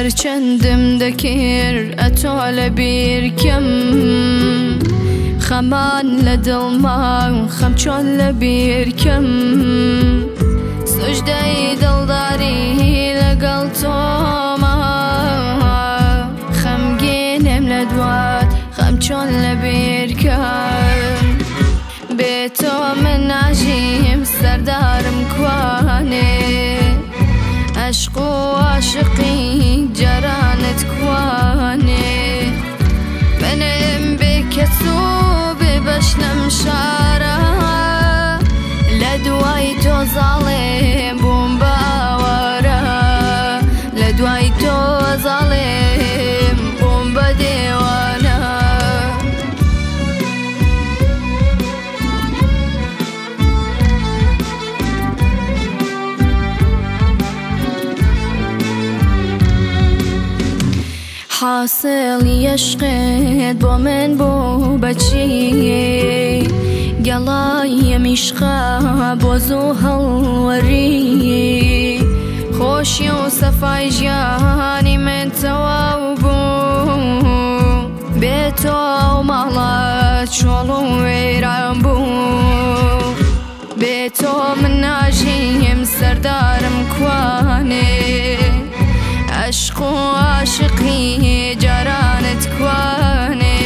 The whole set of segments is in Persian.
هەرچەندم دەکرد ئەتۆ لە بیرکەم خەمان لە دڵما خەم چۆن لە بیرکەم سوژدەی دڵداری لەگەڵ تۆمە خەمگینم لە دوات خەم چۆن لە بیرکەم بێ تۆ من ناژیم سەردارم کوانێ عشق و عاشقی جارانت کوانێ منم بێ کەس و بێ بەشنەم شارە لە دوای تۆ زاڵێم بووم باوەرە لە دوای تۆ زاڵێم بووم بە دێوانە حاصلی عشقت بۆ من بوو بەچی گەڵای میشقە بۆ زوو هەڵوەری خۆشی و سەفای ژیانی من تەواو بوو بێ تۆ ماڵە چۆڵ و وێران بوو بێ تۆ من ناژیم سەردارم کوانێ عشق و عاشقی جارانت کوانێ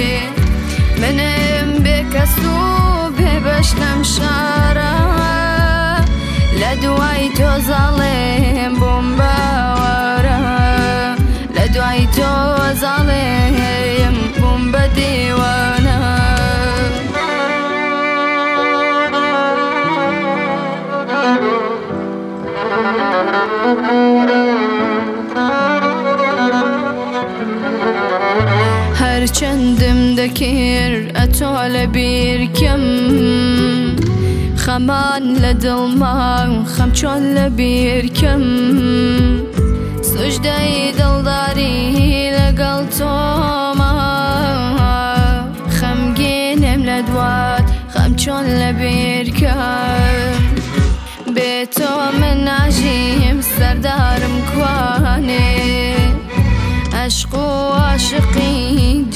منم بێ کەس و بێ بەشنەم شارە لە دوای تۆ زاڵێم بووم باوەرە لە دوای تۆ زاڵێم بووم بە دیوانە هەرچەندم دەکرد ئەتۆ لە بیرکەم خەمان لە دڵما خەم چۆن لە بیرکەم سوژدەی دڵداری لەگەڵ تۆمە خەمگینم لە دوات خەم چۆن لە بیرکەم بێ تۆ من ناژیم سەردارم کوانێ عشق و عاشقی